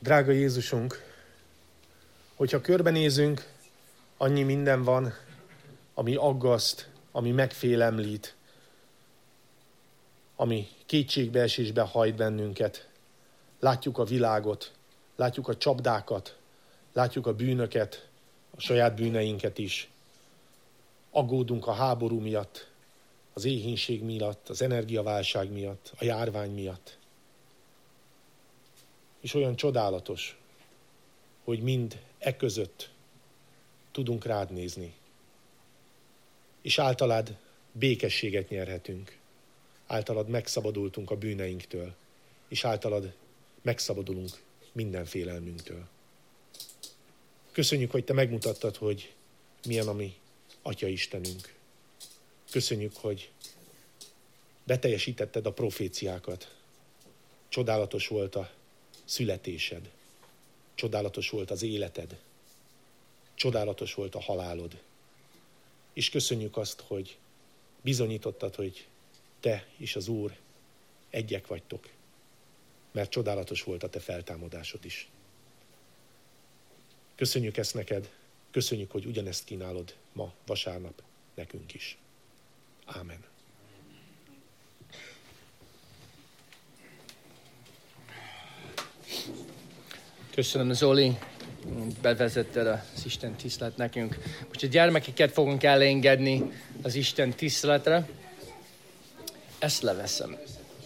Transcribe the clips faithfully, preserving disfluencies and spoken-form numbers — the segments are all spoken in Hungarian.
Drága Jézusunk, hogyha körbenézünk, annyi minden van, ami aggaszt, ami megfélemlít, ami kétségbeesésbe hajt bennünket. Látjuk a világot, látjuk a csapdákat, látjuk a bűnöket, a saját bűneinket is. Aggódunk a háború miatt, az éhínség miatt, az energiaválság miatt, a járvány miatt. És olyan csodálatos, hogy mind e között tudunk rád nézni. És általad békességet nyerhetünk. Általad megszabadultunk a bűneinktől, és általad megszabadulunk minden félelmünktől. Köszönjük, hogy te megmutattad, hogy milyen a mi Atya Istenünk. Köszönjük, hogy beteljesítetted a proféciákat. Csodálatos volt a születésed. Csodálatos volt az életed. Csodálatos volt a halálod. És köszönjük azt, hogy bizonyítottad, hogy te és az Úr egyek vagytok, mert csodálatos volt a te feltámadásod is. Köszönjük ezt neked, köszönjük, hogy ugyanezt kínálod ma, vasárnap, nekünk is. Ámen. Köszönöm, Zoli, bevezetted az Isten tisztelet nekünk. Most a gyermekeket fogunk elengedni az Isten tiszteletre. Ezt leveszem.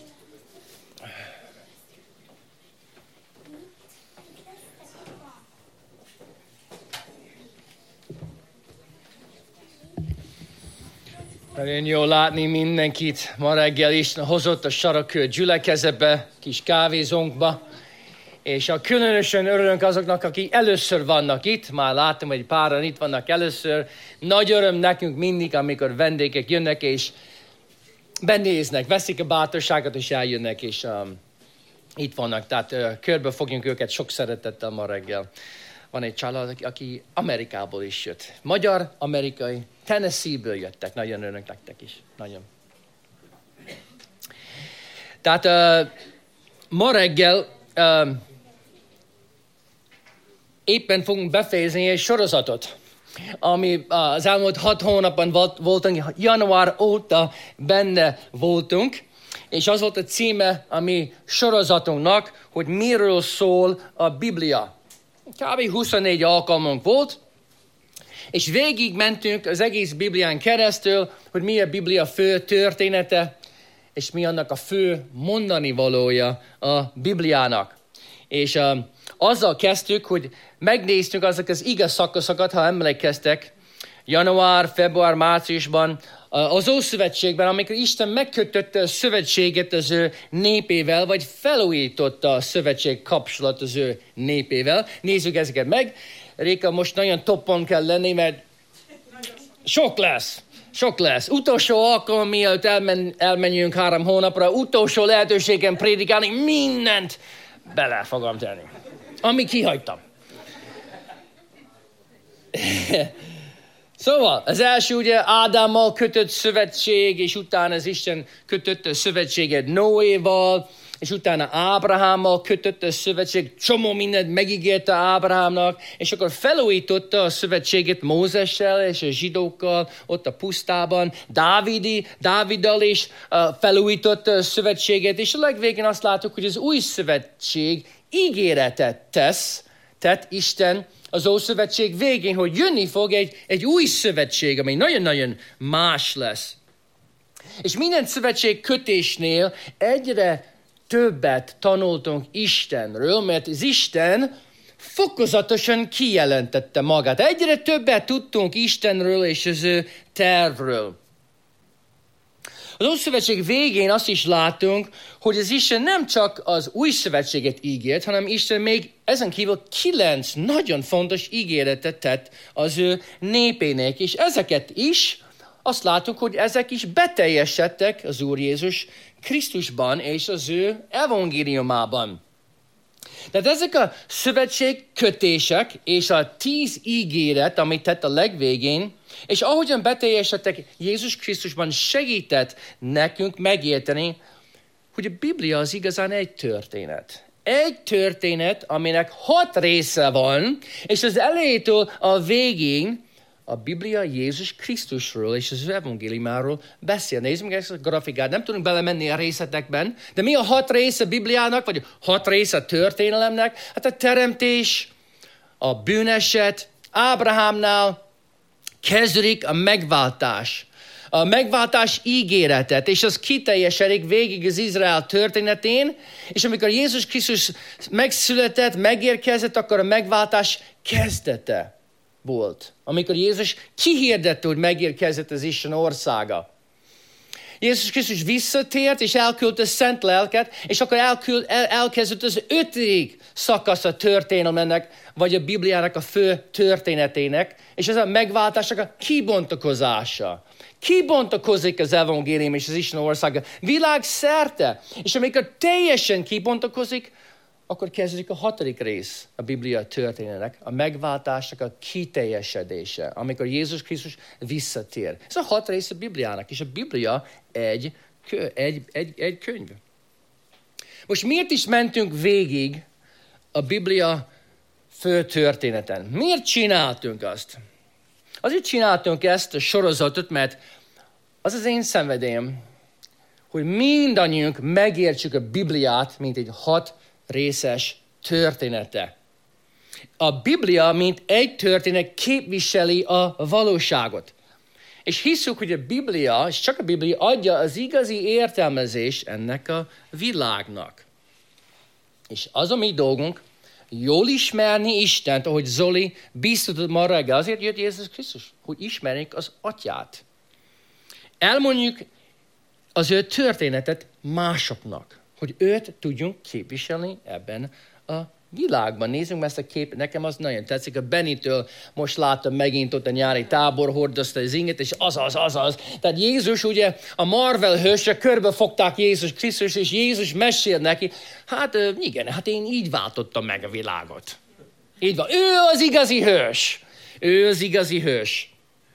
Nagyon jó látni mindenkit. Ma reggel is hozott a Sarakör gyülekezetbe, kis kávézónkba. És a különösen örülünk azoknak, akik először vannak itt. Már láttam, hogy páran itt vannak először. Nagy öröm nekünk mindig, amikor vendégek jönnek, és benéznek, veszik a bátorságot, és eljönnek, és um, itt vannak. Tehát uh, körbe fogjunk őket sok szeretettel ma reggel. Van egy család, aki Amerikából is jött. Magyar, amerikai, Tennessee-ből jöttek. Nagyon örülünk nektek is. Nagyon. Tehát uh, ma reggel uh, éppen fogunk befejezni egy sorozatot, ami az elmúlt hat hónapban volt, voltunk, január óta benne voltunk, és az volt a címe a mi sorozatunknak, hogy miről szól a Biblia. Kb. huszonnégy alkalmunk volt, és végig mentünk az egész Biblián keresztül, hogy mi a Biblia fő története, és mi annak a fő mondani valója a Bibliának. És uh, azzal kezdtük, hogy megnéztük azok az igaz szakaszokat, ha emlékeztek, január, február, márciusban, az Ószövetségben, amikor Isten megkötötte a szövetséget az ő népével, vagy felújította a szövetség kapcsolat az ő népével. Nézzük ezeket meg. Réka, most nagyon toppon kell lenni, mert sok lesz. Sok lesz. Utolsó alkalom, mielőtt elmen, elmenjünk három hónapra, utolsó lehetőségem prédikálni, mindent bele fogom tenni. Ami kihagytam. Szóval, az első ugye Ádámmal kötött szövetség, és utána az Isten kötötte a szövetséget Noéval, és utána Ábrahámmal kötötte a szövetség, csomó mindent megígérte Ábrahámnak, és akkor felújította a szövetséget Mózessel és a zsidókkal ott a pusztában, Dávidi, Dáviddal is uh, felújította a szövetséget, és a legvégén azt látjuk, hogy az új szövetség ígéretet tesz, tett Isten az Ószövetség végén, hogy jönni fog egy, egy új szövetség, ami nagyon-nagyon más lesz. És minden szövetség kötésnél egyre többet tanultunk Istenről, mert az Isten fokozatosan kijelentette magát. Egyre többet tudtunk Istenről és az ő tervről. Az Ószövetség végén azt is látunk, hogy az Isten nem csak az új szövetséget ígért, hanem Isten még ezen kívül kilenc nagyon fontos ígéretet tett az ő népének. És ezeket is, azt látunk, hogy ezek is beteljesedtek az Úr Jézus Krisztusban és az ő evangéliumában. Tehát ezek a szövetség kötések és a tíz ígéret, amit tett a legvégén, és ahogyan beteljesedtek, Jézus Krisztusban segített nekünk megérteni, hogy a Biblia az igazán egy történet. egy történet, aminek hat része van, és az elejétől a végig a Biblia Jézus Krisztusról és az evangéliumáról beszél. Nézzük meg ezt a grafikát, nem tudunk belemenni a részletekben, de mi a hat része a Bibliának, vagy a hat része a történelemnek? Hát a teremtés, a bűneset, Ábrahámnál kezdődik a megváltás. A megváltás ígéretet, és az kiteljesedik végig az Izrael történetén, és amikor Jézus Krisztus megszületett, megérkezett, akkor a megváltás kezdete volt. Amikor Jézus kihirdette, hogy megérkezett az Isten országa. Jézus Krisztus visszatért, és elküldte Szent Lelket, és akkor elküld, el, elkezdett az ötödik szakasz a történelmének, vagy a Bibliának a fő történetének, és ez a megváltásnak a kibontakozása. Kibontakozik az evangélium és az Isten országa világszerte. És amikor teljesen kibontakozik, akkor kezdődik a hatodik rész a Biblia történetének, a megváltásnak a kiteljesedése, amikor Jézus Krisztus visszatér. Ez a hat rész a Bibliának, és a Biblia egy, egy, egy, egy könyv. Most miért is mentünk végig a Biblia fő történeten? Miért csináltunk azt? Azért csináltunk ezt a sorozatot, mert az az én szenvedélyem, hogy mindannyiunk megértsük a Bibliát, mint egy hat részes története. A Biblia, mint egy történet képviseli a valóságot. És hiszük, hogy a Biblia, és csak a Biblia adja az igazi értelmezést ennek a világnak. És az a mi dolgunk, jól ismerni Istent, ahogy Zoli biztatott ma reggel. Azért jött Jézus Krisztus, hogy ismerjük az Atyát. Elmondjuk az ő történetet másoknak, hogy őt tudjunk képviselni ebben a világban. Nézzünk ezt a képet, nekem az nagyon tetszik. A Benitől most láttam megint ott a nyári tábor, hordozta az inget, és azaz, azaz. Tehát Jézus ugye a Marvel hősre körbefogták Jézus Krisztus, és Jézus mesél neki, hát igen, hát én így váltottam meg a világot. Így van. Ő az igazi hős. Ő az igazi hős.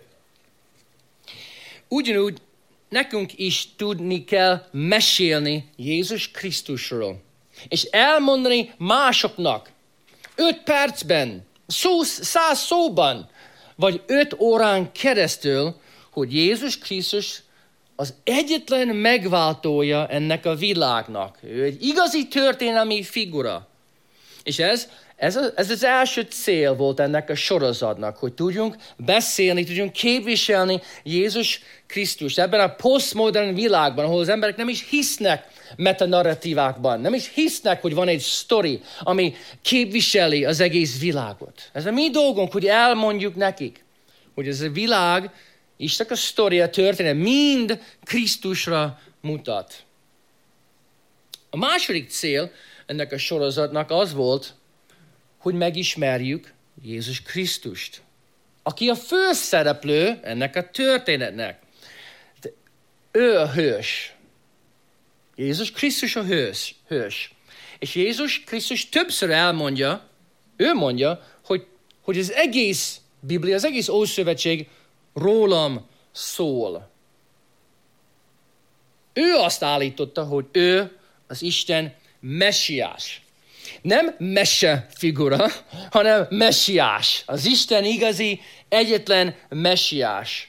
Ugyanúgy nekünk is tudni kell mesélni Jézus Krisztusról. És elmondani másoknak öt percben, szó, száz szóban, vagy öt órán keresztül, hogy Jézus Krisztus az egyetlen megváltója ennek a világnak. Ő egy igazi történelmi figura. És ez, ez, a, ez az első cél volt ennek a sorozatnak, hogy tudjunk beszélni, tudjunk képviselni Jézus Krisztust ebben a posztmodern világban, ahol az emberek nem is hisznek metanarratívákban, nem is hisznek, hogy van egy sztori, ami képviseli az egész világot. Ez a mi dolgunk, hogy elmondjuk nekik, hogy ez a világ, Istennek a sztoria, történet mind Krisztusra mutat. A második cél ennek a sorozatnak az volt, hogy megismerjük Jézus Krisztust, aki a főszereplő ennek a történetnek. Ő a hős. Jézus Krisztus a hős. hős. És Jézus Krisztus többször elmondja, ő mondja, hogy, hogy az egész Biblia, az egész Ószövetség rólam szól. Ő azt állította, hogy ő az Isten messiás. Nem messe figura, hanem messiás. Az Isten igazi, egyetlen messiás.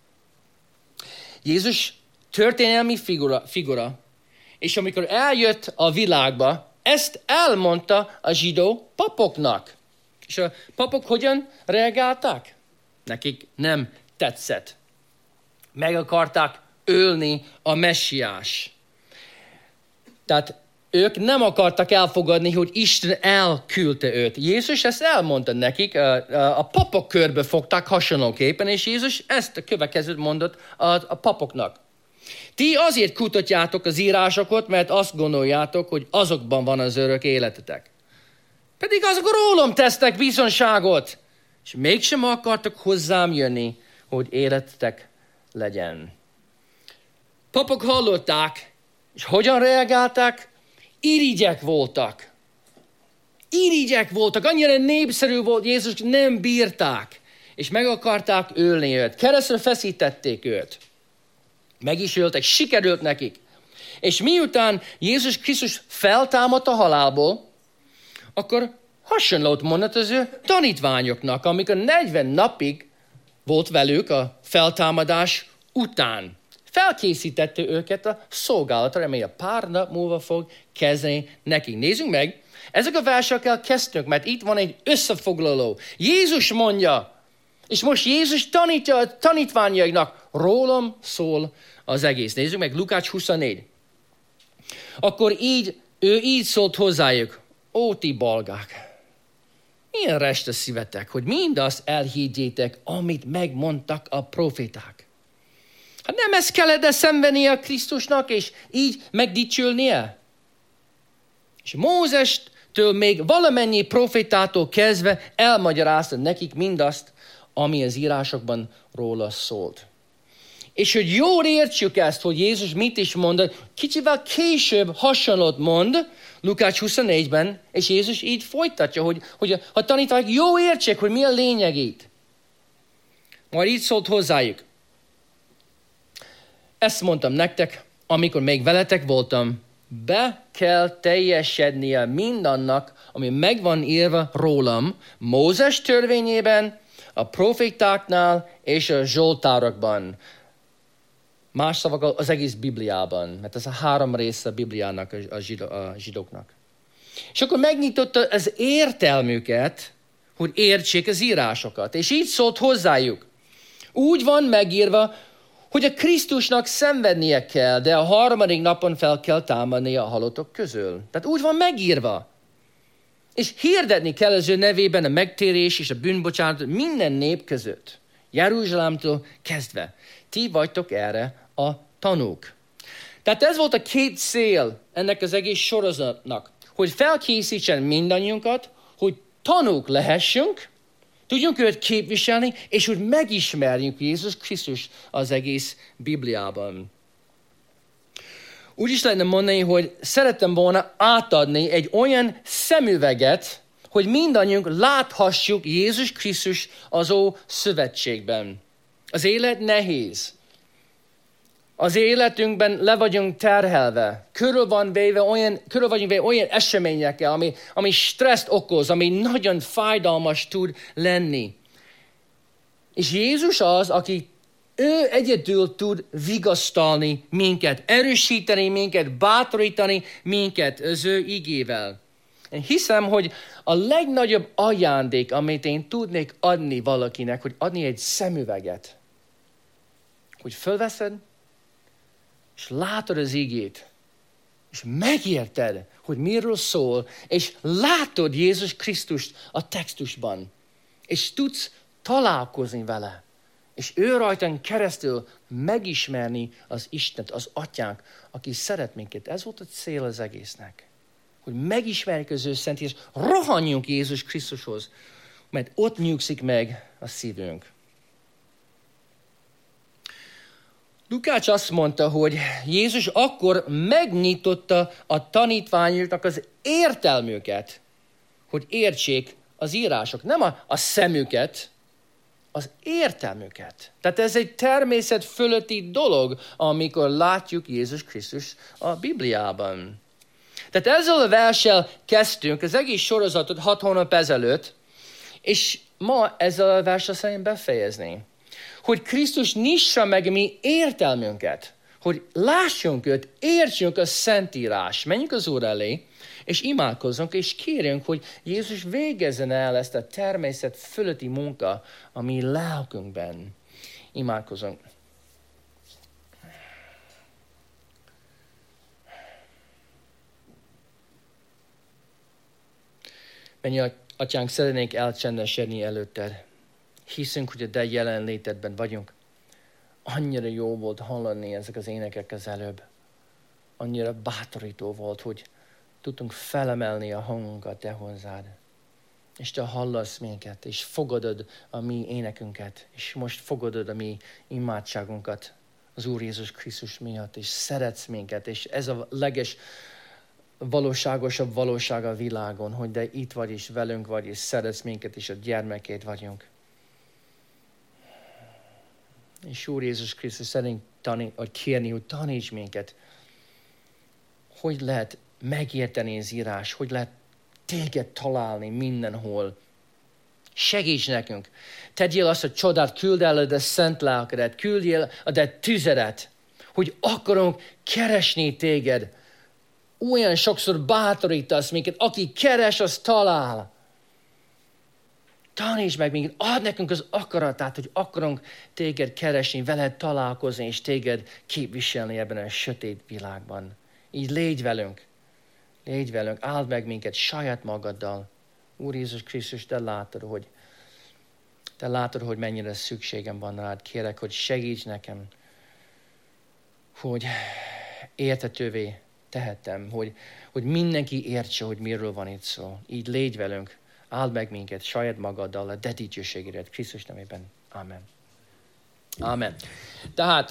Jézus történelmi figura, figura, és amikor eljött a világba, ezt elmondta a zsidó papoknak. És a papok hogyan reagáltak? Nekik nem tetszett. Meg akarták ölni a messiás. Tehát ők nem akartak elfogadni, hogy Isten elküldte őt. Jézus ezt elmondta nekik, a, a papok körbe fogták hasonlóképpen, és Jézus ezt a következőt mondott a, a papoknak. Ti azért kutatjátok az írásokat, mert azt gondoljátok, hogy azokban van az örök életetek. Pedig azok rólam tesznek bizonságot, és mégsem akartok hozzám jönni, hogy életetek legyen. Papok hallották, és hogyan reagáltak? Irigyek voltak. Irigyek voltak, annyira népszerű volt Jézus, nem bírták, és meg akarták ölni őt. Keresztre feszítették őt. Meg is öltek, sikerült nekik. És miután Jézus Krisztus feltámadt a halálból, akkor hasonlót mondott az ő tanítványoknak, amikor negyven napig volt velük a feltámadás után. Felkészítette őket a szolgálatra, amely a pár nap múlva fog kezdeni nekik. Nézzük meg, ezek a versekkel kezdtünk, mert itt van egy összefoglaló. Jézus mondja, és most Jézus tanítja a tanítványainak, rólam szól az egész. Nézzük meg, Lukács huszonnégy. Akkor így, ő így szólt hozzájuk, ó ti balgák, milyen rest a szívetek, hogy mindazt elhiggyétek, amit megmondtak a proféták. Hát nem ezt kellene szenvednie a Krisztusnak, és így megdicsülnie? És Mózestől még valamennyi profétától kezdve elmagyarázta nekik mindazt, ami az írásokban róla szólt. És hogy jól értsük ezt, hogy Jézus mit is mondott, kicsivel később hasonlót mond, Lukács huszonnégyben, és Jézus így folytatja, hogy, hogy a, a tanítványok jól értsék, hogy mi a lényegét. Majd így szólt hozzájuk. Ezt mondtam nektek, amikor még veletek voltam, be kell teljesednie mindannak, ami meg van írva rólam, Mózes törvényében, a profétáknál és a zsoltárokban. Más szavakkal az egész Bibliában, mert ez a három része a Bibliának, a zsidóknak. És akkor megnyitotta az értelmüket, hogy értsék az írásokat. És így szólt hozzájuk. Úgy van megírva, hogy a Krisztusnak szenvednie kell, de a harmadik napon fel kell támadnia a halottak közül. Tehát úgy van megírva. És hirdetni kell az ő nevében a megtérés és a bűnbocsánat minden nép között. Jeruzsálemtől kezdve. Ti vagytok erre a tanúk. Tehát ez volt a két cél ennek az egész sorozatnak, hogy felkészítsen mindannyiunkat, hogy tanúk lehessünk, tudjunk őt képviselni, és hogy megismerjünk Jézus Krisztus az egész Bibliában. Úgy is lehetne mondani, hogy szerettem volna átadni egy olyan szemüveget, hogy mindannyiunk láthassuk Jézus Krisztus az Ó Szövetségben. Az élet nehéz. Az életünkben le vagyunk terhelve. Körül, van véve olyan, körül vagyunk véve olyan eseményekkel, ami, ami stresszt okoz, ami nagyon fájdalmas tud lenni. És Jézus az, aki ő egyedül tud vigasztalni minket, erősíteni minket, bátorítani minket az ő igével. Én hiszem, hogy a legnagyobb ajándék, amit én tudnék adni valakinek, hogy adni egy szemüveget, hogy fölveszed, és látod az igét, és megérted, hogy miről szól, és látod Jézus Krisztust a textusban, és tudsz találkozni vele, és ő rajtán keresztül megismerni az Istent, az Atyánk, aki szeret minket. Ez volt a cél az egésznek. Hogy megismerjük az ő szent, és rohanjunk Jézus Krisztushoz, mert ott nyugszik meg a szívünk. Lukács azt mondta, hogy Jézus akkor megnyitotta a tanítványoknak az értelmüket, hogy értsék az írások. Nem a, a szemüket, az értelmüket. Tehát ez egy természet fölötti dolog, amikor látjuk Jézus Krisztus a Bibliában. Tehát ezzel a verssel kezdtünk az egész sorozatot hat hónap ezelőtt, és ma ezzel a verssel szeretném befejezni. Hogy Krisztus nyissa meg mi értelmünket, hogy lássunk őt, értsünk a Szentírás. Menjünk az Úr elé, és imádkozzunk, és kérjünk, hogy Jézus végezzen el ezt a természet fölötti munka a mi lelkünkben. Imádkozzunk. Mennyi Atyánk, szeretnénk elcsendesedni előtted. Hiszünk, hogy a te jelenlétedben vagyunk. Annyira jó volt hallani ezek az énekek az előbb. Annyira bátorító volt, hogy tudtunk felemelni a hangunkat te hozzád. És te hallasz minket, és fogadod a mi énekünket, és most fogadod a mi imádságunkat az Úr Jézus Krisztus miatt, és szeretsz minket, és ez a leges valóságosabb valóság a világon, hogy de itt vagy, és velünk vagy, és szeretsz minket, és a gyermekét vagyunk. És Úr Jézus Krisztus szeretnénk tanít, vagy kérni, hogy taníts minket, hogy lehet megérteni az írás, hogy lehet téged találni mindenhol. Segíts nekünk. Tegyél azt a csodát, küld el a de szent lelkedet, küldjél a de tüzedet, hogy akarunk keresni téged. Olyan sokszor bátorítasz minket, aki keres, az talál. Taníts meg minket, add nekünk az akaratát, hogy akarunk téged keresni, veled találkozni, és téged képviselni ebben a sötét világban. Így légy velünk, légy velünk, áld meg minket saját magaddal. Úr Jézus Krisztus, te látod, hogy te látod, hogy mennyire szükségem van rád. Kérek, hogy segíts nekem, hogy értetővé tehetem, hogy, hogy mindenki értse, hogy miről van itt szó. Így légy velünk, áld meg minket saját magaddal, a de dicsőségédet Krisztus nevében. Amen. Amen. Tehát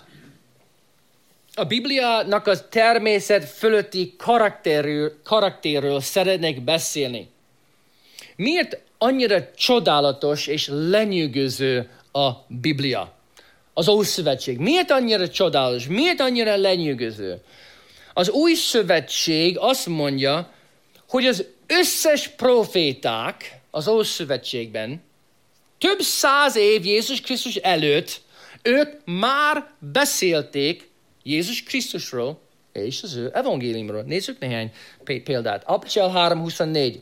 a Bibliának a természet fölötti karakterről, karakterről szeretnék beszélni. Miért annyira csodálatos és lenyűgöző a Biblia? Az Ószövetség. Miért annyira csodálatos? Miért annyira lenyűgöző? Az Új Szövetség azt mondja, hogy az összes proféták az Ószövetségben több száz év Jézus Krisztus előtt ők már beszélték Jézus Krisztusról és az ő evangéliumról. Nézzük néhány példát. Abcsel három huszonnégy.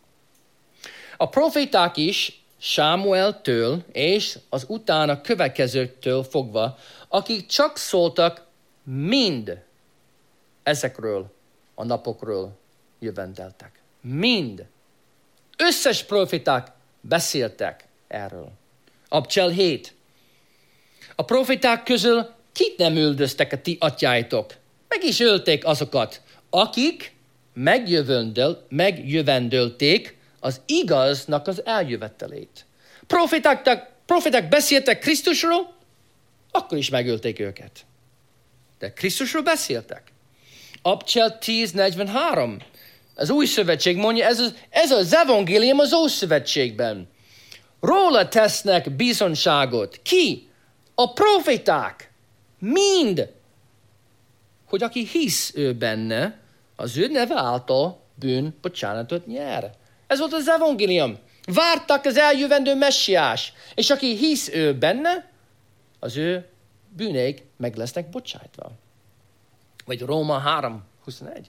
A proféták is Sámueltől és az utána következőktől fogva, akik csak szóltak mind ezekről a napokról jövendeltek. Mind. Összes proféták beszéltek erről. Abcsel hét. A proféták közül kit nem üldöztek a ti atyáitok? Meg is ölték azokat, akik megjövendöl, megjövendölték az igaznak az eljövetelét. Proféták, proféták beszéltek Krisztusról, akkor is megölték őket. De Krisztusról beszéltek. Abcsel tíz negyvenhárom. Az Új Szövetség mondja, ez az, ez az evangélium az Ószövetségben. Róla tesznek bizonságot. Ki? A proféták. Mind. Hogy aki hisz ő benne, az ő neve által bűn bocsánatot nyer. Ez volt az evangélium. Vártak az eljövendő messiás. És aki hisz ő benne, az ő bűneik meg lesznek bocsájtva. Vagy Róma három huszonegy.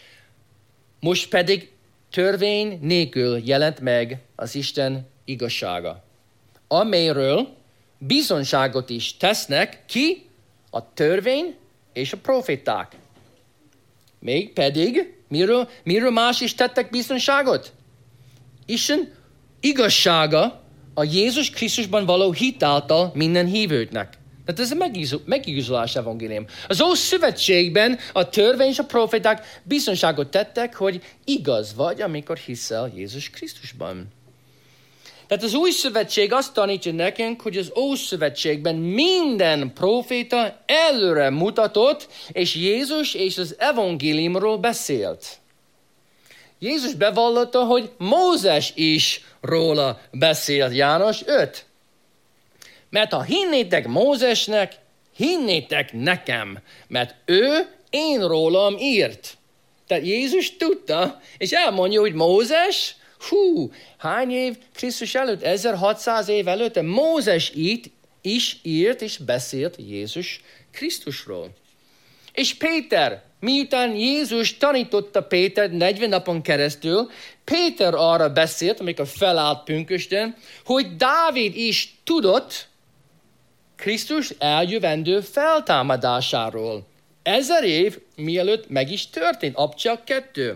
Most pedig törvény nélkül jelent meg az Isten igazsága, amelyről bizonságot is tesznek ki a törvény és a proféták. Még pedig, miről, miről más is tettek bizonságot? Isten igazsága a Jézus Krisztusban való hit által minden hívőknek. Tehát ez a megigazolás evangélium. Az Ószövetségben a törvény és a proféták bizonságot tettek, hogy igaz vagy, amikor hiszel Jézus Krisztusban. Tehát az Új Szövetség azt tanítja nekünk, hogy az Ószövetségben minden proféta előre mutatott, és Jézus és az evangéliumról beszélt. Jézus bevallotta, hogy Mózes is róla beszélt, János öt. Mert ha hinnétek Mózesnek, hinnétek nekem, mert ő én rólam írt. Tehát Jézus tudta, és elmondja, hogy Mózes, hú, hány év Krisztus előtt, ezerhatszáz év előtt, Mózes itt is írt és beszélt Jézus Krisztusról. És Péter, miután Jézus tanította Péter negyven napon keresztül, Péter arra beszélt, amikor felállt pünkösdön, hogy Dávid is tudott Krisztus eljövendő feltámadásáról. Ezer év mielőtt meg is történt, Abcsel kettő.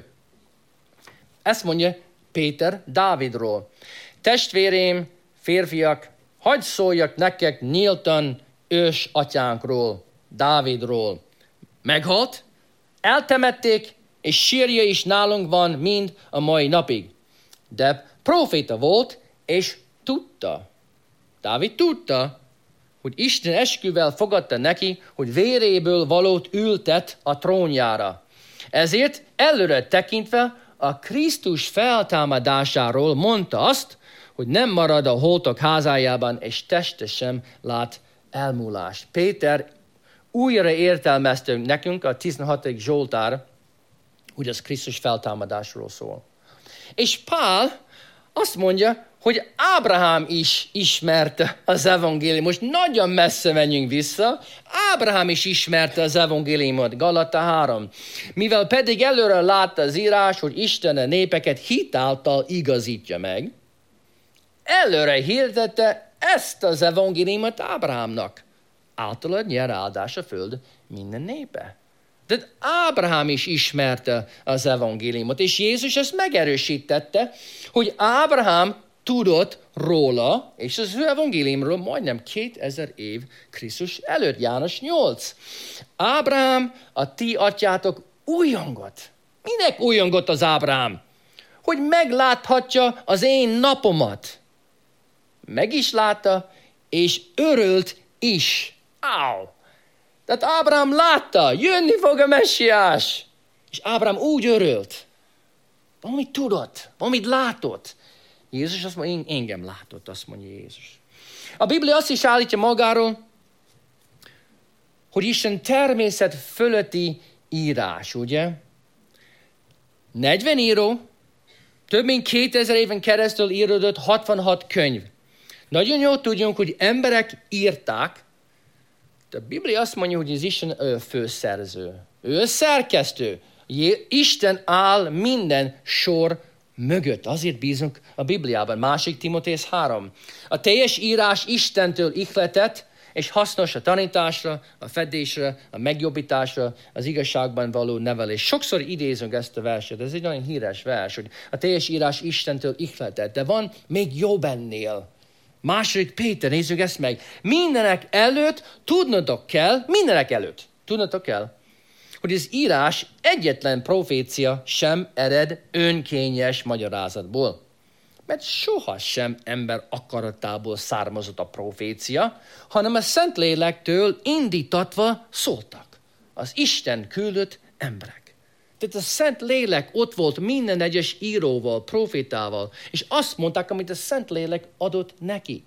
Ezt mondja Péter Dávidról. Testvérém, férfiak, hadd szóljak nektek nyíltan ős atyánkról, Dávidról. Meghalt, eltemették, és sírja is nálunk van mind a mai napig. De proféta volt, és tudta. Dávid tudta, hogy Isten esküvel fogadta neki, hogy véréből valót ültet a trónjára. Ezért előre tekintve a Krisztus feltámadásáról mondta azt, hogy nem marad a holtak házájában, és teste sem lát elmúlást. Péter újra értelmezte nekünk a tizenhatodik Zsoltár, hogy az Krisztus feltámadásról szól. És Pál azt mondja, hogy Ábrahám is ismerte az evangéliumot. Most nagyon messze menjünk vissza. Ábrahám is ismerte az evangéliumot. Galata három. Mivel pedig előre látta az írás, hogy Isten a népeket hit által igazítja meg, előre hirdette ezt az evangéliumot Ábrahámnak. Általad nyer áldás a föld minden népe. De Ábrahám is ismerte az evangéliumot, és Jézus ezt megerősítette, hogy Ábrahám tudott róla, és az ő evangéliumról majdnem kétezer év Krisztus előtt, János nyolc. Ábrahám, a ti atyátok újongott. Minek újongott az Ábrahám? Hogy megláthatja az én napomat. Meg is látta, és örült is. Áú! Tehát Ábrahám látta, jönni fog a messiás. És Ábrahám úgy örült. Valamit tudott, valamit látott. Jézus azt mondja, engem látott, azt mondja Jézus. A Biblia azt is állítja magáról, hogy Isten természet fölötti írás, ugye? negyven író, több mint kétezer éven keresztül íródott hatvanhat könyv. Nagyon jól tudjunk, hogy emberek írták, de a Biblia azt mondja, hogy az Isten ő főszerző, ő a szerkesztő. Isten áll minden sor mögött. Azért bízunk a Bibliában. Másik Timótéusz három. A teljes írás Istentől ihletett, és hasznos a tanításra, a fedésre, a megjobbításra, az igazságban való nevelés. Sokszor idézünk ezt a verset, ez egy nagyon híres vers, hogy a teljes írás Istentől ihletett, de van még jobb ennél. Második Péter, nézzük ezt meg. Mindenek előtt tudnotok kell, mindenek előtt tudnotok kell, hogy az írás egyetlen profécia sem ered önkényes magyarázatból. Mert sohasem ember akaratából származott a profécia, hanem a Szentlélektől indítatva szóltak. Az Isten küldött emberek. Tehát a Szentlélek ott volt minden egyes íróval, profétával, és azt mondták, amit a Szentlélek adott nekik.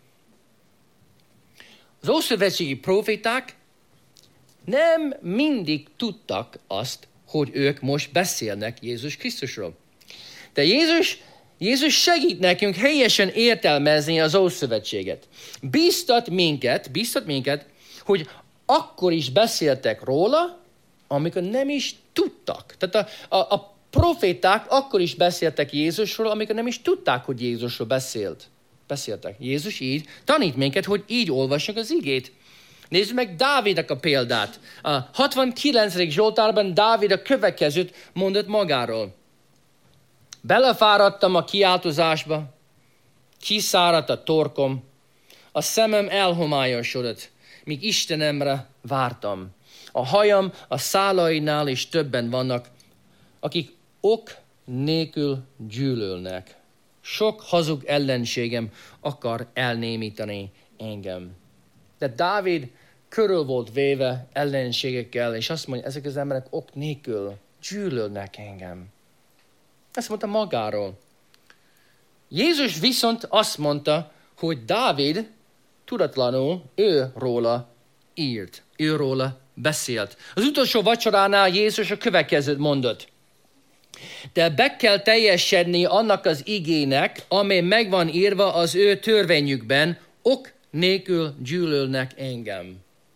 Az ószövetségi proféták nem mindig tudtak azt, hogy ők most beszélnek Jézus Krisztusról. De Jézus, Jézus segít nekünk helyesen értelmezni az Ószövetséget. Bíztat minket, bíztat minket, hogy akkor is beszéltek róla, amikor nem is tudtak. Tehát a, a, a proféták akkor is beszéltek Jézusról, amikor nem is tudták, hogy Jézusról beszélt. Beszéltek. Jézus így tanít minket, hogy így olvassuk az igét. Nézzük meg Dávidnak a példát. A hatvankilencedik Zsoltárban Dávid a következőt mondott magáról. Belefáradtam a kiáltozásba, kiszáradt a torkom, a szemem elhomályosodott, míg Istenemre vártam. A hajam a szálainál is többen vannak, akik ok nélkül gyűlölnek. Sok hazug ellenségem akar elnémítani engem. De Dávid körül volt véve ellenségekkel, és azt mondja, ezek az emberek ok nélkül gyűlölnek engem. Ezt mondta magáról. Jézus viszont azt mondta, hogy Dávid tudatlanul ő róla írt, ő róla beszélt. Az utolsó vacsoránál Jézus a következőt mondott. De be kell teljesedni annak az igének, amely megvan írva az ő törvényükben, ok nélkül gyűlölnek engem.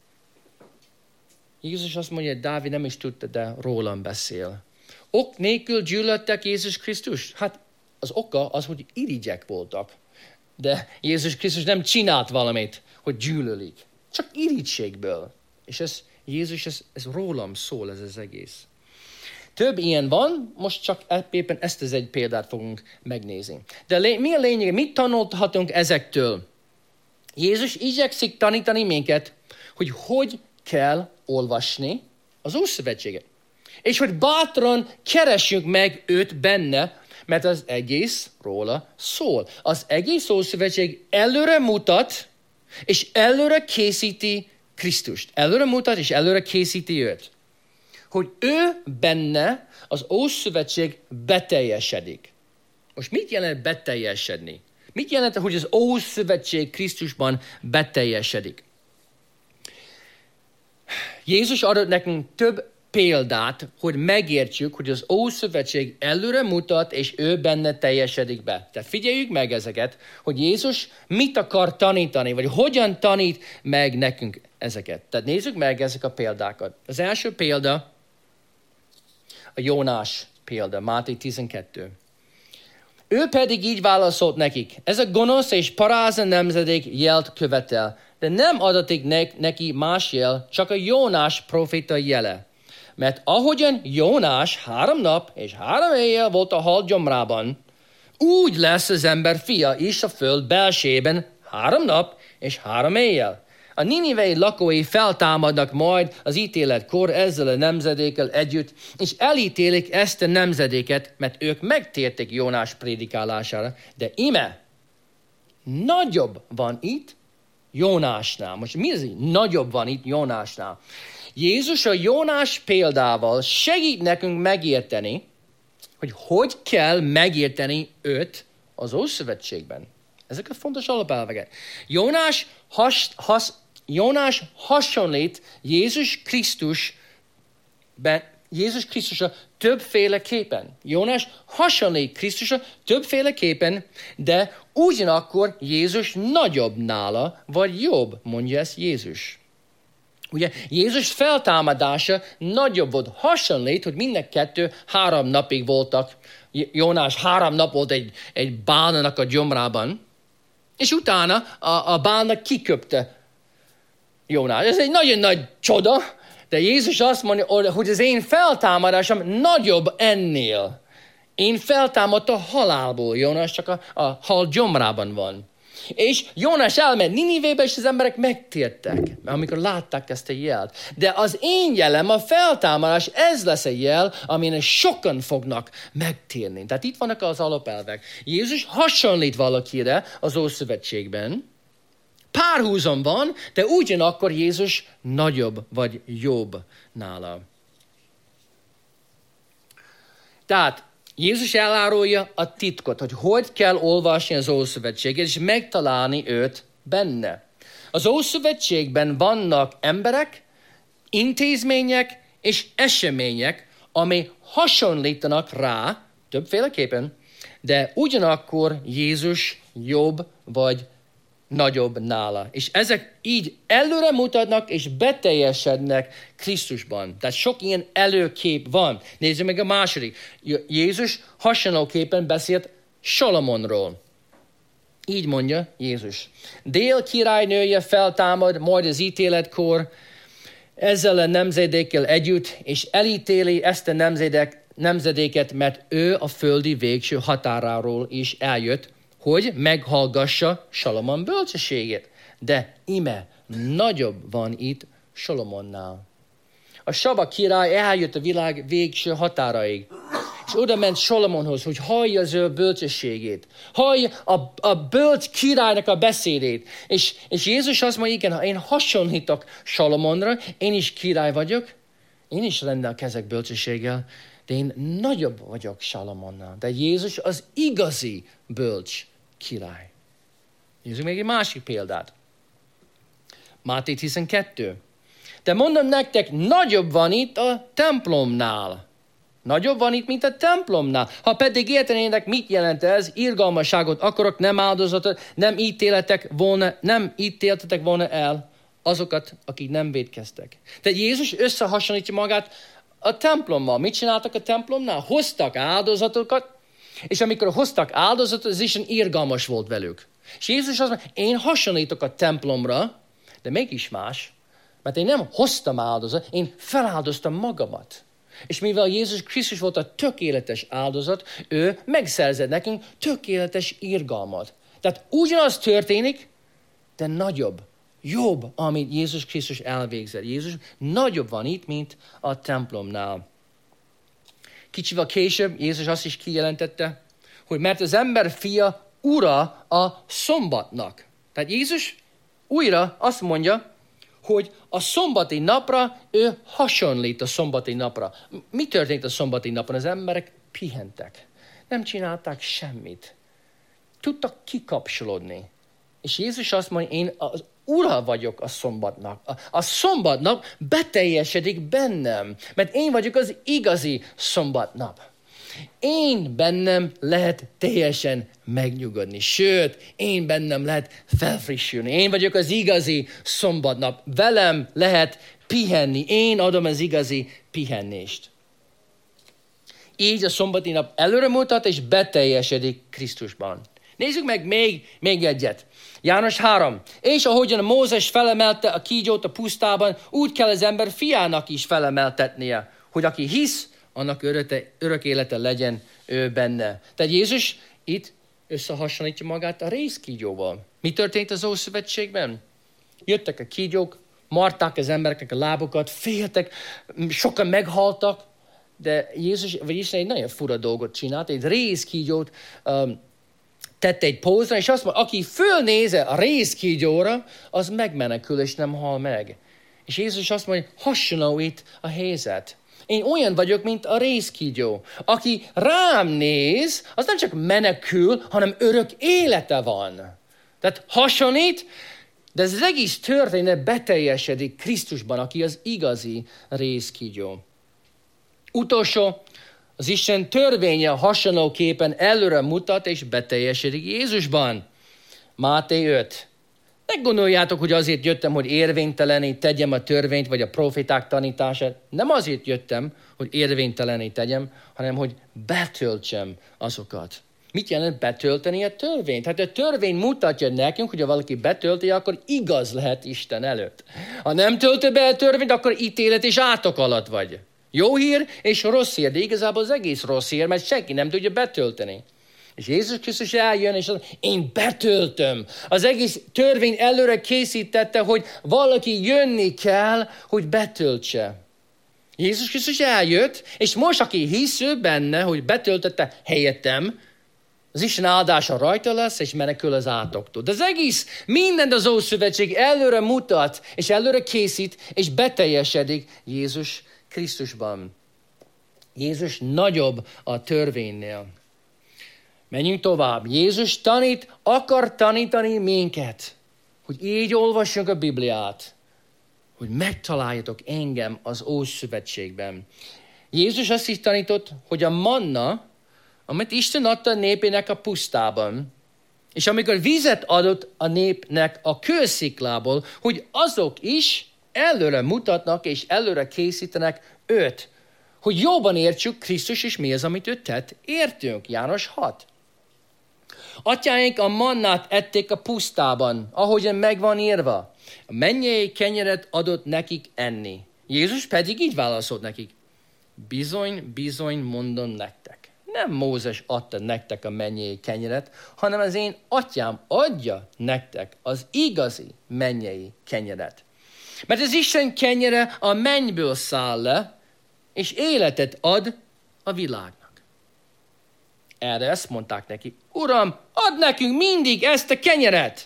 Jézus azt mondja, hogy Dávid nem is tudta, de rólam beszél. Ok nélkül gyűlöltek Jézus Krisztus? Hát az oka az, hogy irigyek voltak. De Jézus Krisztus nem csinált valamit, hogy gyűlölik. Csak irigységből. És ez, Jézus, ez, ez rólam szól, ez az egész. Több ilyen van, most csak éppen ezt az egy példát fogunk megnézni. De lé, mi a lényeg? Mit tanulhatunk ezektől? Jézus igyekszik tanítani minket, hogy hogy kell olvasni az Ószövetséget. És hogy bátran keressünk meg őt benne, mert az egész róla szól. Az egész Ószövetség előre mutat, és előre készíti Krisztust. Előre mutat, és előre készíti őt. Hogy ő benne az Ószövetség beteljesedik. Most mit jelent beteljesedni? Mit jelent, hogy az Ószövetség Krisztusban beteljesedik? Jézus adott nekünk több példát, hogy megértsük, hogy az Ószövetség előre mutat, és ő benne teljesedik be. Tehát figyeljük meg ezeket, hogy Jézus mit akar tanítani, vagy hogyan tanít meg nekünk ezeket. Tehát nézzük meg ezek a példákat. Az első példa a Jónás példa, Máté tizenkettő. Ő pedig így válaszolt nekik: ez a gonosz és paráza nemzedék jelt követel, de nem adatik ne- neki más jel, csak a Jónás proféta jele. Mert ahogyan Jónás három nap és három éjjel volt a hal gyomrában, úgy lesz az ember fia is a föld belsejében három nap és három éjjel. A ninivei lakói feltámadnak majd az ítéletkor ezzel a nemzedékkel együtt, és elítélik ezt a nemzedéket, mert ők megtértek Jónás prédikálására. De ime, nagyobb van itt Jónásnál. Most mi az, nagyobb van itt Jónásnál? Jézus a Jónás példával segít nekünk megérteni, hogy hogy kell megérteni őt az Ószövetségben. Ezek a fontos alapelveket. Jónás, has, has, Jónás hasonlít Jézus Krisztus Jézus Krisztusra többféleképpen. Jónás hasonlít Krisztusra többféleképpen, de ugyanakkor Jézus nagyobb nála, vagy jobb, mondja ezt Jézus. Ugye Jézus feltámadása nagyobb volt, hasonlít, hogy mind a kettő három napig voltak. Jónás három nap volt egy, egy bálnának a gyomrában, és utána a, a bálna kiköpte Jónás. Ez egy nagyon nagy csoda, de Jézus azt mondja, hogy az én feltámadásom nagyobb ennél. Én feltámadtam a halálból, Jónás csak a, a hal gyomrában van. És Jónás elment Ninivébe, és az emberek megtértek, amikor látták ezt a jelt. De az én jelem, a feltámadás, ez lesz a jel, amin sokan fognak megtérni. Tehát itt vannak az alapelvek. Jézus hasonlít valakire az Ószövetségben. Párhuzam van, de ugyanakkor Jézus nagyobb vagy jobb nála. Tehát Jézus elárulja a titkot, hogy hogy kell olvasni az Ószövetséget, és megtalálni őt benne. Az Ószövetségben vannak emberek, intézmények és események, ami hasonlítanak rá, többféleképpen, de ugyanakkor Jézus jobb vagy nagyobb nála. És ezek így előre mutatnak és beteljesednek Krisztusban. Tehát sok ilyen előkép van. Nézzük meg a második. Jézus hasonlóképpen beszélt Salomonról. Így mondja Jézus. Dél királynője feltámad majd az ítéletkor ezzel a nemzedékkel együtt, és elítéli ezt a nemzedék, nemzedéket, mert ő a földi végső határáról is eljött, hogy meghallgassa Salomon bölcsességét. De ime, nagyobb van itt Salomonnál. A Saba király eljött a világ végső határaig, és oda ment Salomonhoz, hogy hallja az ő bölcsességét. Hallja a, a bölcs királynak a beszédét. És, és Jézus azt mondja, igen, ha én hasonlítok Salomonra, én is király vagyok, én is rendelkezek bölcsességgel, de én nagyobb vagyok Salomonnál. De Jézus az igazi bölcs király. Nézzük még egy másik példát. Máté tizenkettő. De mondom nektek, nagyobb van itt a templomnál. Nagyobb van itt, mint a templomnál. Ha pedig értenének, mit jelent ez, irgalmasságot akarok, nem áldozatot, nem ítéletek volna, nem ítéltetek volna el azokat, akik nem vétkeztek. Tehát Jézus összehasonlítja magát a templommal. Mit csináltak a templomnál? Hoztak áldozatokat, és amikor hoztak áldozatot, az Isten irgalmas volt velük. És Jézus azt mondja, én hasonlítok a templomra, de mégis más, mert én nem hoztam áldozat, én feláldoztam magamat. És mivel Jézus Krisztus volt a tökéletes áldozat, ő megszerzett nekünk tökéletes irgalmat. Tehát ugyanaz történik, de nagyobb, jobb, amit Jézus Krisztus elvégzett. Jézus nagyobb van itt, mint a templomnál. Kicsivel később Jézus azt is kijelentette, hogy mert az ember fia ura a szombatnak. Tehát Jézus újra azt mondja, hogy a szombati napra ő hasonlít a szombati napra. Mi történt a szombati napon? Az emberek pihentek. Nem csinálták semmit. Tudtak kikapcsolódni. És Jézus azt mondja, én ura vagyok a szombatnak. A, a szombatnap beteljesedik bennem, mert én vagyok az igazi szombatnap. Én bennem lehet teljesen megnyugodni. Sőt, én bennem lehet felfrissülni. Én vagyok az igazi szombatnap. Velem lehet pihenni. Én adom az igazi pihennést. Így a szombati nap előre mutat és beteljesedik Krisztusban. Nézzük meg még, még egyet. János három. És ahogyan Mózes felemelte a kígyót a pusztában, úgy kell az ember fiának is felemeltetnie, hogy aki hisz, annak öröte, örök élete legyen ő benne. Tehát Jézus itt összehasonlítja magát a rézkígyóval. Mi történt az Ószövetségben? Jöttek a kígyók, marták az embereknek a lábukat, féltek, sokan meghaltak, de Jézus, vagy Isten egy nagyon fura dolgot csinált, egy rézkígyót um, tette egy pózra, és azt mondja, aki fölnéze a rézkígyóra, az megmenekül, és nem hal meg. És Jézus azt mondja, hasonló itt a helyzet. Én olyan vagyok, mint a rézkígyó. Aki rám néz, az nem csak menekül, hanem örök élete van. Tehát hasonlít, de ez az egész történet beteljesedik Krisztusban, aki az igazi rézkígyó. Utolsó, az Isten törvénye hasonlóképpen előre mutat és beteljesedik Jézusban. Máté öt. Ne gondoljátok, hogy azért jöttem, hogy érvénytelené tegyem a törvényt, vagy a proféták tanítását. Nem azért jöttem, hogy érvénytelené tegyem, hanem hogy betöltsem azokat. Mit jelent betölteni a törvényt? Hát a törvény mutatja nekünk, hogy ha valaki betölti, akkor igaz lehet Isten előtt. Ha nem töltő be a törvényt, akkor ítélet és átok alatt vagy. Jó hír és rossz hír, de igazából az egész rossz hír, mert senki nem tudja betölteni. És Jézus Krisztus eljön, és azt, én betöltöm. Az egész törvény előre készítette, hogy valaki jönni kell, hogy betöltse. Jézus Krisztus eljött, és most, aki hisz ő benne, hogy betöltette helyettem, az Isten áldása rajta lesz, és menekül az átoktól. De az egész, mindent az Ószövetség előre mutat, és előre készít, és beteljesedik Jézus Krisztusban. Jézus nagyobb a törvénynél. Menjünk tovább. Jézus tanít, akar tanítani minket, hogy így olvassunk a Bibliát, hogy megtaláljatok engem az Ószövetségben. Jézus azt is tanított, hogy a manna, amit Isten adta a népének a pusztában, és amikor vizet adott a népnek a kősziklából, hogy azok is előre mutatnak és előre készítenek őt, hogy jobban értsük Krisztus és mi az, amit ő tett. Értünk, János hat. Atyáink a mannát ették a pusztában, ahogyan meg van írva. A mennyei kenyeret adott nekik enni. Jézus pedig így válaszolt nekik. Bizony, bizony mondom nektek. Nem Mózes adta nektek a mennyei kenyeret, hanem az én atyám adja nektek az igazi mennyei kenyeret. Mert az Isten kenyere a mennyből száll le, és életet ad a világnak. Erre ezt mondták neki, Uram, add nekünk mindig ezt a kenyeret.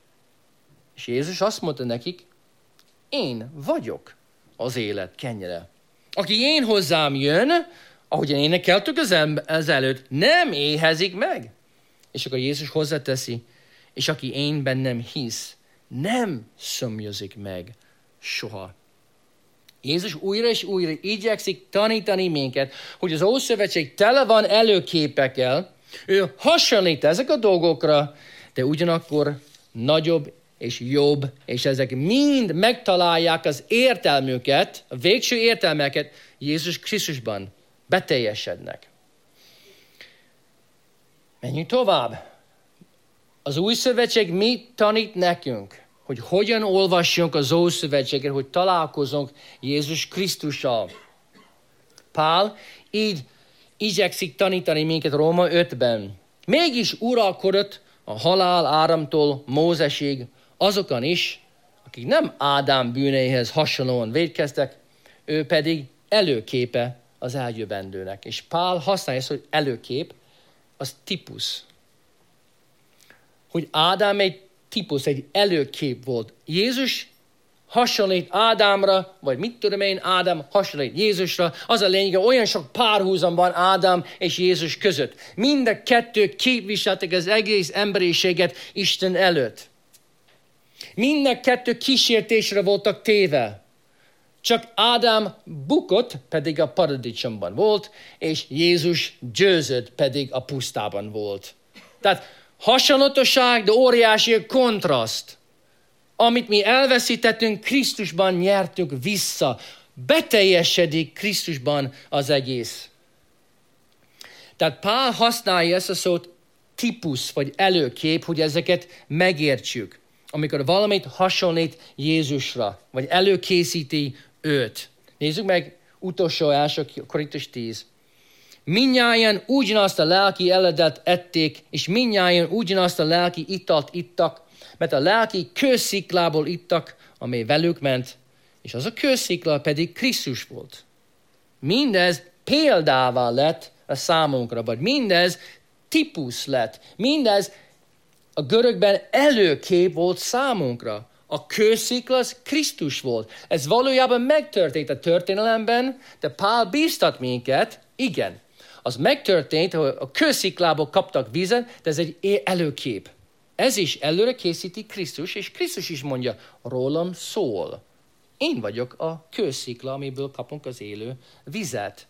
És Jézus azt mondta nekik, én vagyok az élet kenyere. Aki én hozzám jön, ahogyan énekeltük az, az előtt, nem éhezik meg. És akkor Jézus hozzáteszi, és aki én bennem hisz, nem szomjazik meg soha. Jézus újra és újra igyekszik tanítani minket, hogy az Ószövetség tele van előképekkel, ő hasonlít ezek a dolgokra, de ugyanakkor nagyobb és jobb, és ezek mind megtalálják az értelmüket, a végső értelmeket Jézus Krisztusban, beteljesednek. Menjünk tovább. Az Új Szövetség mit tanít nekünk? Hogy hogyan olvassunk az Ószövetséget, hogy találkozunk Jézus Krisztussal. Pál így igyekszik tanítani minket Róma ötben. Mégis uralkodott a halál áramtól Mózesig azokon is, akik nem Ádám bűneihez hasonlóan vétkeztek, ő pedig előképe az eljövendőnek. És Pál használja ezt, hogy előkép, az típus. Hogy Ádám egy típus, egy előkép volt. Jézus hasonlít Ádámra, vagy mit tudom én, Ádám hasonlít Jézusra. Az a lényeg, olyan sok párhuzam van Ádám és Jézus között. Mind a kettő képviseltek az egész emberiséget Isten előtt. Mind kettő kísértésre voltak téve. Csak Ádám bukott, pedig a paradicsomban volt, és Jézus győzött, pedig a pusztában volt. Tehát hasonlatosság, de óriási a kontraszt. Amit mi elveszítettünk, Krisztusban nyertünk vissza. Beteljesedik Krisztusban az egész. Tehát Pál használja ezt a szót típus, vagy előkép, hogy ezeket megértsük. Amikor valamit hasonlít Jézusra, vagy előkészíti őt. Nézzük meg utolsó első Korintus tíz. Mindnyájan ugyanazt a lelki eledet ették, és mindnyájan ugyanazt a lelki italt ittak, mert a lelki kősziklából ittak, amely velük ment, és az a kőszikla pedig Krisztus volt. Mindez példává lett a számunkra, vagy mindez típus lett. Mindez a görögben előkép volt számunkra. A kőszikla az Krisztus volt. Ez valójában megtörtént a történelemben, de Pál bíztat minket, igen. Az megtörtént, hogy a kősziklából kaptak vizet, de ez egy előkép. Ez is előre készíti Krisztus, és Krisztus is mondja, rólam szól. Én vagyok a kőszikla, amiből kapunk az élő vizet.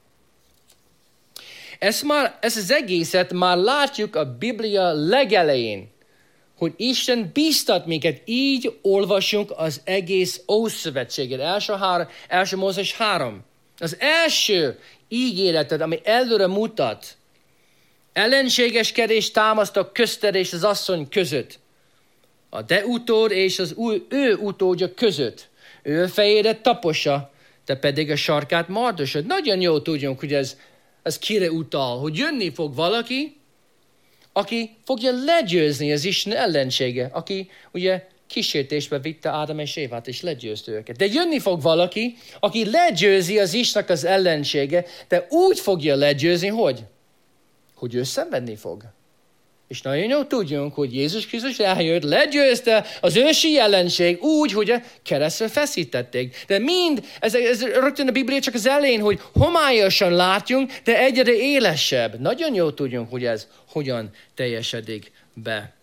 Ezt, már, ezt az egészet már látjuk a Biblia legelején, hogy Isten bíztat minket, így olvasunk az egész Ószövetséget. Első, három, első Mózes három. Az első ígéretet, ami előre mutat, ellenségeskedés támasztok közted és az asszony között. A te utód és az új, ő utódja között. Ő fejére tapossa, te pedig a sarkát mardosod. Nagyon jól tudjunk, hogy ez, ez kire utal, hogy jönni fog valaki, aki fogja legyőzni az Isten ellensége, aki ugye kísértésbe vitte Ádám és Évát, és legyőzte őket. De jönni fog valaki, aki legyőzi az Istennek az ellensége, de úgy fogja legyőzni, hogy? Hogy ő szenvedni fog. És nagyon jól tudjunk, hogy Jézus Krisztus eljött, legyőzte az ősi ellenség úgy, hogy a keresztre feszítették. De mind, ez, ez rögtön a Biblia csak az elején, hogy homályosan látjunk, de egyre élesebb. Nagyon jól tudjunk, hogy ez hogyan teljesedik be.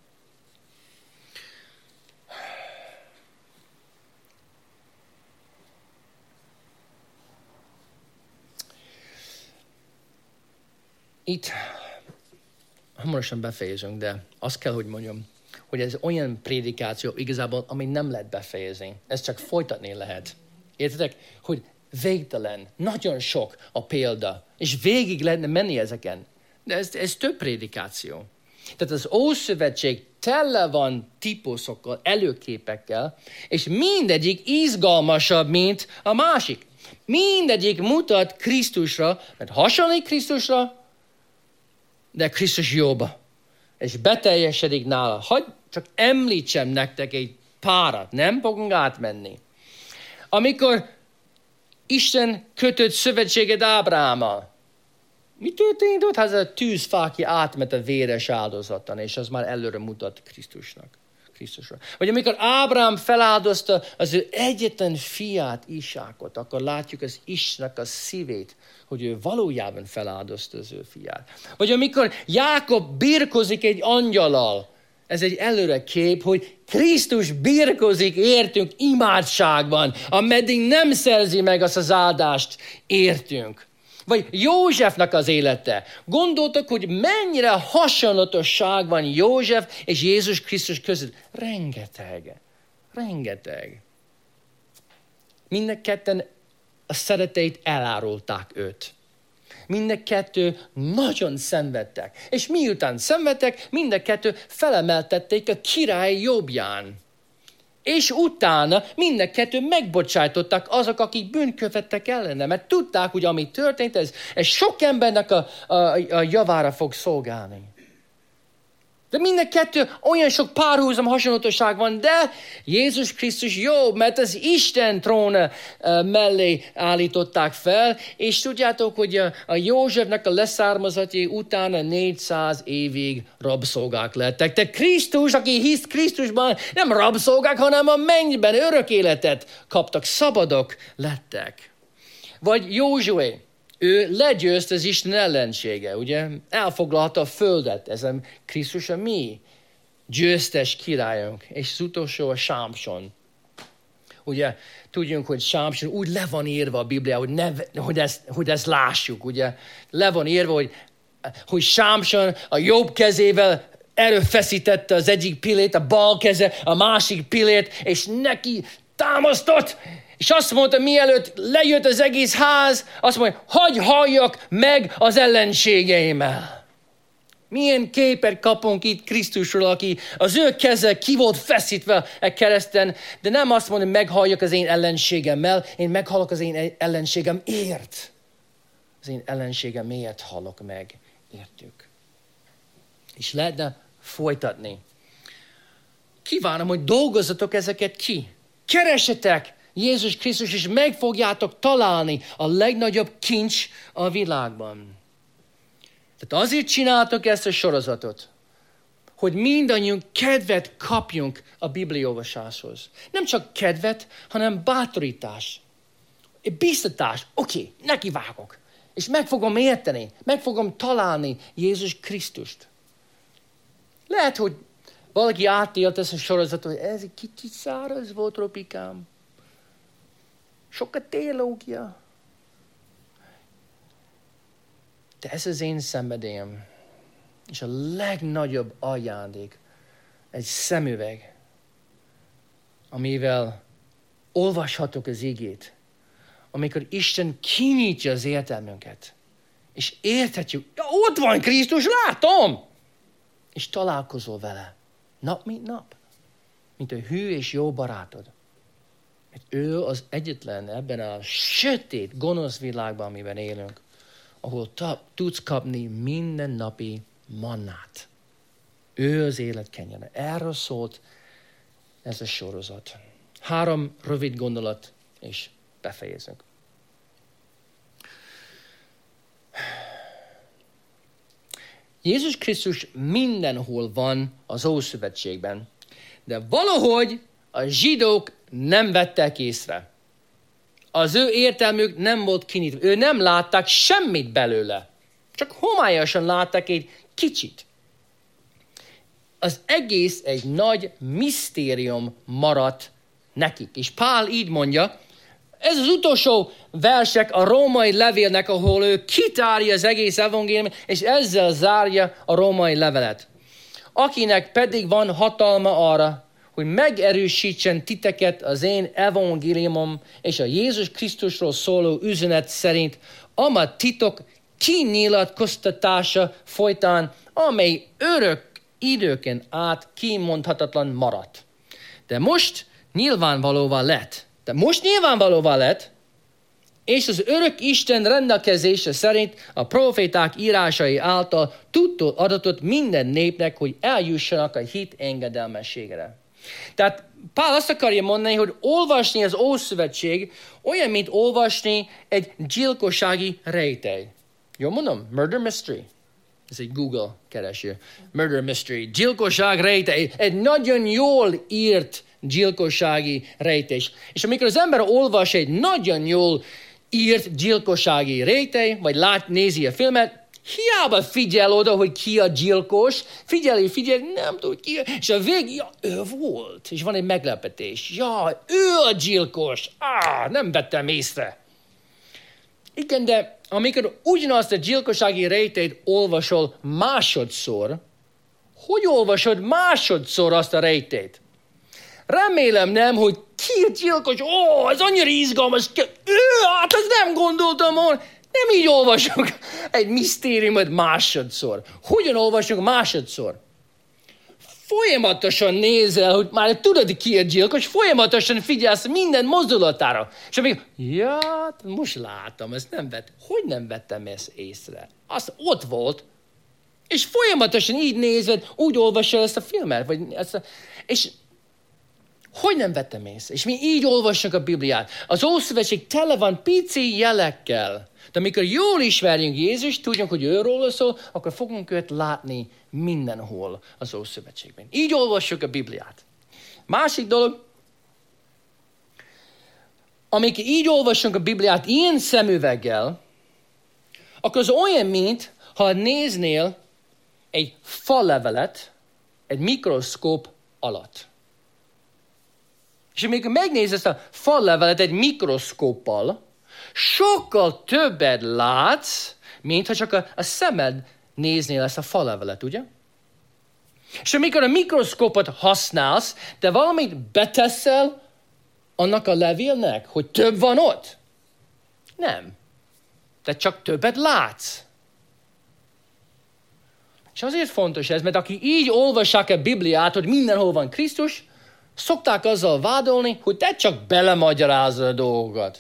Itt hamarosan befejezünk, de azt kell, hogy mondjam, hogy ez olyan prédikáció igazából, ami nem lehet befejezni. Ez csak folytatni lehet. Értitek? Hogy végtelen, nagyon sok a példa, és végig lehetne menni ezeken. De ez, ez több prédikáció. Tehát az Ószövetség tele van típusokkal, előképekkel, és mindegyik izgalmasabb, mint a másik. Mindegyik mutat Krisztusra, mert hasonlít Krisztusra, de Krisztus jobb, és beteljesedik nála. Hadd csak említsem nektek egy párat, nem fogunk átmenni. Amikor Isten kötött szövetséget Ábrahámmal, mi történt ott? Hát a tűzfáki átment a véres áldozatán, és az már előre mutat Krisztusnak. Krisztusra. Vagy amikor Ábrahám feláldozta az ő egyetlen fiát, Isákot, akkor látjuk az Istennek a szívét, hogy ő valójában feláldozta az ő fiát. Vagy amikor Jákob birkozik egy angyallal, ez egy előre kép, hogy Krisztus birkozik értünk imádságban, ameddig nem szerzi meg azt az áldást értünk. Vagy Józsefnak az élete. Gondoltak, hogy mennyire hasonlatosság van József és Jézus Krisztus között. Rengeteg. Rengeteg. Mindketten a szereteit elárulták őt. Mindkettő nagyon szenvedtek. És miután szenvedtek, mindkettő felemeltették a király jobbján. És utána mindkettő megbocsájtották azok, akik bűnt követtek ellene, mert tudták, hogy ami történt, ez, ez sok embernek a, a, a javára fog szolgálni. De mindkettő olyan sok párhuzam hasonlatosság van, de Jézus Krisztus jobb, mert az Isten tróna mellé állították fel, és tudjátok, hogy a, a Józsefnek a leszármazatjai utána négyszáz évig rabszolgák lettek. De Krisztus, aki hisz Krisztusban, nem rabszolgák, hanem a mennyben örök életet kaptak, szabadok lettek. Vagy Józsué. Ő legyőzte az Isten ellensége, ugye? Elfoglalta a földet, ez a Krisztus a mi győztes királyunk. És az utolsó a Sámson. Ugye, tudjunk, hogy Sámson úgy le van írva a Bibliában, hogy, ne, hogy, ezt, hogy ezt lássuk, ugye. Le van írva, hogy, hogy Sámson a jobb kezével erőfeszítette az egyik pillét, a bal keze a másik pillét, és neki támasztott, és azt mondta, mielőtt lejött az egész ház, azt mondja, hagyj halljak meg az ellenségeimmel. Milyen képet kapunk itt Krisztusról, aki az ő keze ki volt feszítve a kereszten, de nem azt mondja, hogy meghalljak az én ellenségemmel, én meghalok az én ellenségemért. Az én ellenségemért halok meg, értük. És lehetne folytatni. Kívánom, hogy dolgozzatok ezeket ki. Keresetek Jézus Krisztus, és meg fogjátok találni a legnagyobb kincs a világban. Tehát azért csináltok ezt a sorozatot, hogy mindannyiunk kedvet kapjunk a bibliaolvasáshoz. Nem csak kedvet, hanem bátorítás. Biztatás. Oké, okay, nekivágok. És meg fogom érteni, meg fogom találni Jézus Krisztust. Lehet, hogy valaki átélt ezt a sorozatot, hogy ez egy kicsit száraz volt, Ropikám. Sokat teológia. De ez az én szenvedélyem. És a legnagyobb ajándék egy szemüveg, amivel olvashatok az igét, amikor Isten kinyitja az értelmünket, és érthetjük, ja, ott van Krisztus, látom! És találkozol vele, nap mint nap, mint a hű és jó barátod. Mert ő az egyetlen ebben a sötét, gonosz világban, amiben élünk, ahol ta, tudsz kapni mindennapi mannát. Ő az élet kenyere. Erről szólt ez a sorozat. Három rövid gondolat, és befejezünk. Jézus Krisztus mindenhol van az Ószövetségben, de valahogy a zsidók nem vettek észre. Az ő értelmük nem volt kinyitva. Ő nem látták semmit belőle. Csak homályosan látták egy kicsit. Az egész egy nagy misztérium maradt nekik. És Pál így mondja, ez az utolsó versek a római levélnek, ahol ő kitárja az egész evangéliumot, és ezzel zárja a római levelet. Akinek pedig van hatalma arra, hogy megerősítsen titeket az én evangéliumom és a Jézus Krisztusról szóló üzenet szerint, ama titok kinyilatkoztatása folytán, amely örök időken át kimondhatatlan maradt. De most nyilvánvalóvá lett. De most nyilvánvalóvá lett, és az örök Isten rendelkezése szerint a proféták írásai által tudtól adatott minden népnek, hogy eljussanak a hit engedelmességre. Tehát Pál azt akarja mondani, hogy olvasni az Ószövetség olyan, mint olvasni egy gyilkossági rejtély. Jól mondom? Murder mystery. Ez egy Google kereső. Murder mystery. Gyilkosság rejtély. Egy nagyon jól írt gyilkossági rejtély. És amikor az ember olvas egy nagyon jól írt gyilkossági rejtély, vagy lát, nézi a filmet, hiába figyel oda, hogy ki a gyilkos, figyelj, figyelj, nem tud ki, és a vég, ja, ő volt, és van egy meglepetés. Ja, ő a gyilkos, á, nem vettem észre. Igen, de amikor ugyanazt a gyilkossági rejtélyt olvasol másodszor, hogy olvasod másodszor azt a rejtélyt? Remélem nem, hogy ki a gyilkos, ó, ez annyira izgalmas, ő, hát ezt nem gondoltam volna. Nem így olvasunk egy misztériumot másodszor. Hogyan olvasunk másodszor? Folyamatosan nézel, hogy már tudod, ki a gyilkos, folyamatosan figyelsz minden mozdulatára. És amíg, ja, most látom, ezt nem vett. Hogy nem vettem ezt észre? Azt ott volt, és folyamatosan így nézed, úgy olvasol ezt a filmet. Vagy ezt a, és hogy nem vettem észre? És mi így olvassuk a Bibliát. Az Ószövetség tele van pici jelekkel. De amikor jól ismerjünk Jézust, tudjuk, hogy őről szól, akkor fogunk őt látni mindenhol az Ószövetségben. Így olvassuk a Bibliát. Másik dolog, amikor így olvassunk a Bibliát ilyen szemüveggel, akkor az olyan, mint ha néznél egy falevelet, egy mikroszkóp alatt. És amikor megnéz ezt a fallevelet egy mikroszkóppal, sokkal többet látsz, mint ha csak a, a szemed néznél ezt a fallevelet, ugye? És amikor a mikroszkópot használsz, de valamit beteszel annak a levélnek, hogy több van ott? Nem. Te csak többet látsz. És azért fontos ez, mert aki így olvassák a Bibliát, hogy mindenhol van Krisztus, szokták azzal vádolni, hogy te csak belemagyarázod a dolgokat.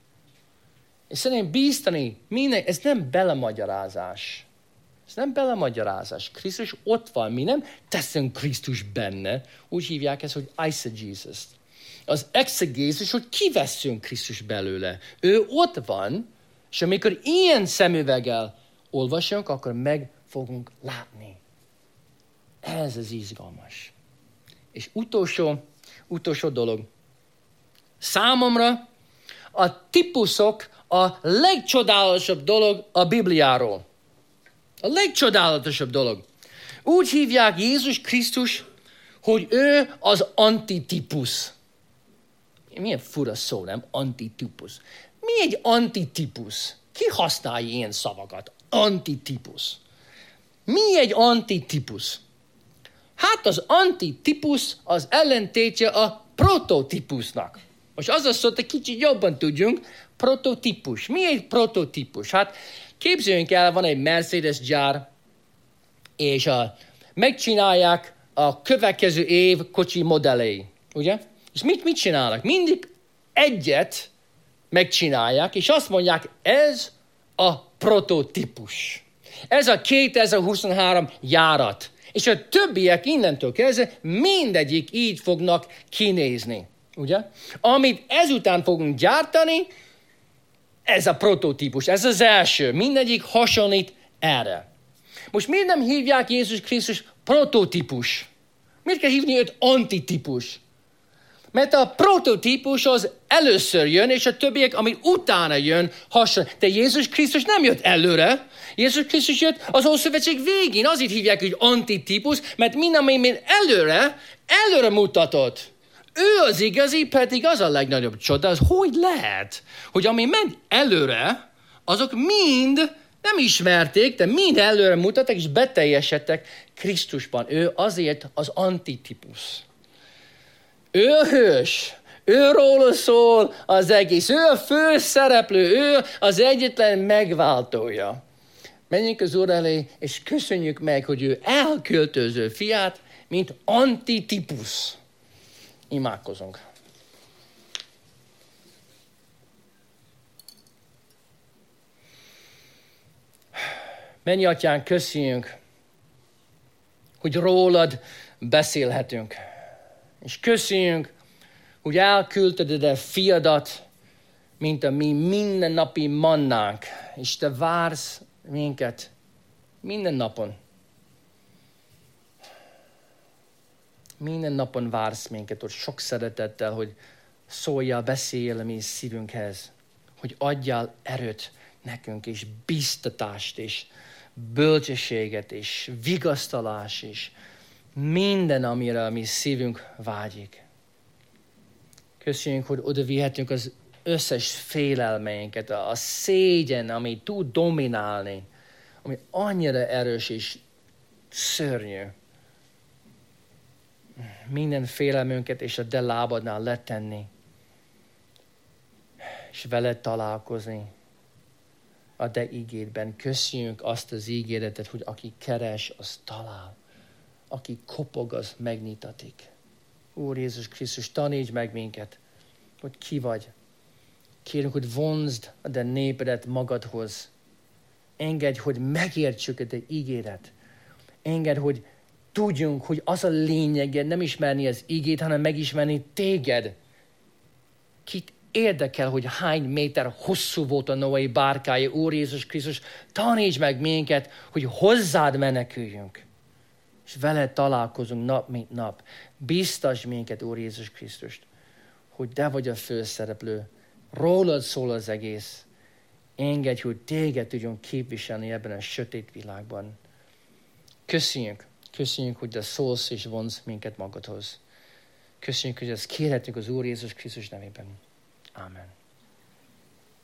És szeretném bíztani minden, ez nem belemagyarázás. Ez nem belemagyarázás. Krisztus ott van, mi nem teszünk Krisztus benne. Úgy hívják ezt, hogy eisegesis. Az exegézis, hogy kivesszünk Krisztus belőle. Ő ott van, és amikor ilyen szemüveggel olvasunk, akkor meg fogunk látni. Ez az izgalmas. És utolsó, utolsó dolog. Számomra a típusok a legcsodálatosabb dolog a Bibliáról. A legcsodálatosabb dolog. Úgy hívják Jézus Krisztus, hogy ő az antitípus. Milyen fura szó, nem? Antitípus. Mi egy antitípus? Ki használja ilyen szavakat? Antitípus. Mi egy antitípus? Hát az antitípus az ellentétje a prototípusnak. Most az a szót, hogy kicsit jobban tudjunk, prototípus. Mi egy prototípus? Hát képzeljünk el, van egy Mercedes gyár, és a, megcsinálják a következő év kocsi modellei, ugye? És mit, mit csinálnak? Mindig egyet megcsinálják, és azt mondják, ez a prototípus. Ez a kétezer-huszonhárom járat. És a többiek innentől kezdve mindegyik így fognak kinézni. Ugye? Amit ezután fogunk gyártani, ez a prototípus, ez az első. Mindegyik hasonlít erre. Most miért nem hívják Jézus Krisztus prototípus? Miért kell hívni őt antitípus? Mert a prototípus az először jön, és a többiek, ami utána jön, hasonló. De Jézus Krisztus nem jött előre. Jézus Krisztus jött az Ószövetség végén. Azért hívják, hogy antitípus, mert minden, ami még előre, előre mutatott. Ő az igazi, pedig az a legnagyobb csoda. Az hogy lehet, hogy ami ment előre, azok mind nem ismerték, de mind előre mutattak, és beteljesedtek Krisztusban. Ő azért az antitípus. Ő a hős, őróla szól az egész, ő a fő szereplő, ő az egyetlen megváltója. Menjünk az Úr elé, és köszönjük meg, hogy ő elköltöző fiát, mint antitípus. Imádkozunk. Mennyi Atyán, köszönjük, hogy rólad beszélhetünk. És köszönjük, hogy elküldted a fiadat, mint a mi mindennapi mannánk. És te vársz minket minden napon. Minden napon vársz minket, hogy sok szeretettel, hogy szóljál, beszéljél a mi szívünkhez. Hogy adjál erőt nekünk, és biztatást, és bölcsességet, és vigasztalás, és minden, amire a mi szívünk vágyik. Köszönjük, hogy oda vihetünk az összes félelmeinket, a szégyen, ami tud dominálni, ami annyira erős és szörnyű. Minden félelmünket és a te lábadnál letenni, és veled találkozni a te ígédben. Köszönjük azt az ígéretet, hogy aki keres, az talál. Aki kopog, az megnyitatik. Úr Jézus Krisztus, taníts meg minket, hogy ki vagy. Kérünk, hogy vonzd a te népedet magadhoz. Engedj, hogy megértsük a te ígéret. Engedj, hogy tudjunk, hogy az a lényege nem ismerni az ígét, hanem megismerni téged. Kit érdekel, hogy hány méter hosszú volt a Noé bárkája, Úr Jézus Krisztus, taníts meg minket, hogy hozzád meneküljünk. És veled találkozunk nap, mint nap. Biztasd minket, Úr Jézus Krisztust, hogy te vagy a főszereplő. Rólad szól az egész. Engedj, hogy téged tudjon képviselni ebben a sötét világban. Köszönjük. Köszönjük, hogy te szólsz és vonz minket magadhoz. Köszönjük, hogy ezt kérhetünk az Úr Jézus Krisztus nevében. Amen.